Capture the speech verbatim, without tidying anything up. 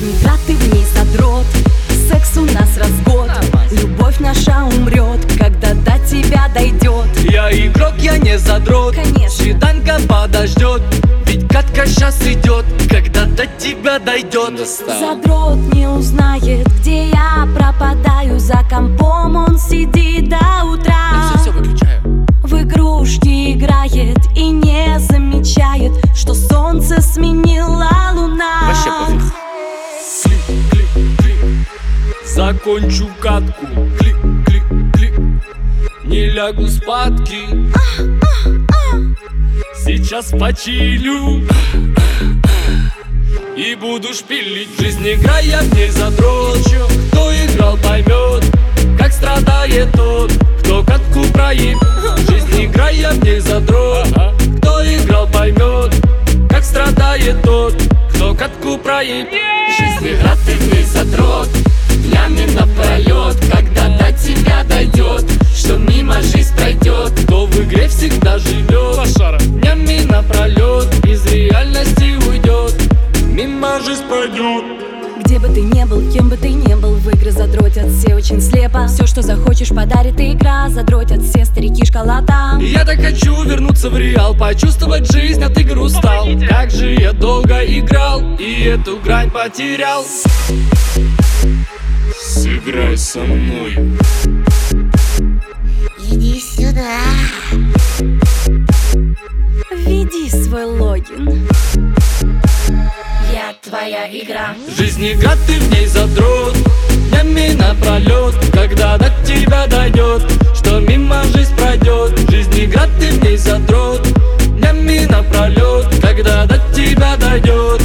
Жизнь игра, ты в ней задрот. Секс у нас раз в год. Любовь наша умрет, когда до тебя дойдет. Я игрок, я не задрот. Конечно. Свиданка подождет, ведь катка сейчас идет, когда до тебя дойдет. Задрот не узнает, где я пропадаю. За компом он сидит до утра. Все, все выключаю. В игрушки играет и не замечает, что солнце сменила луна. Вообще пофиг. Клик, клик, клик. Закончу катку. Клик, клик, клик. Не лягу спадки. Сейчас почилю и буду шпилить. Жизнь игра, я в ней задрот. Кто играл, поймет, как страдает тот, кто катку проеб. Жизнь игра, я в ней задрот. Кто играл, поймет, как страдает тот, кто катку проеб. Жизнь игра, ты в ней задрот. Днями напролет, когда до тебя дойдет, что мимо жизнь пройдет. Кто в игре всегда живет, днями напролет, из реальности уйдет, мимо жизнь пройдет. Где бы ты ни был, кем бы ты ни был, в игры задротят все очень слепо. Все, что захочешь, подарит игра. Задротят все старики, школота. Я так хочу вернуться в реал, почувствовать жизнь, от игр устал. Как же я долго играл и эту грань потерял. Сыграй со мной. Иди сюда. Введи свой логин. Я твоя игра. Жизнь игра, ты в ней задрот. Днями напролет, когда до тебя дойдет, что мимо жизнь пройдет. Жизнь игра, ты в ней задрот. Днями напролет, когда до тебя дойдет,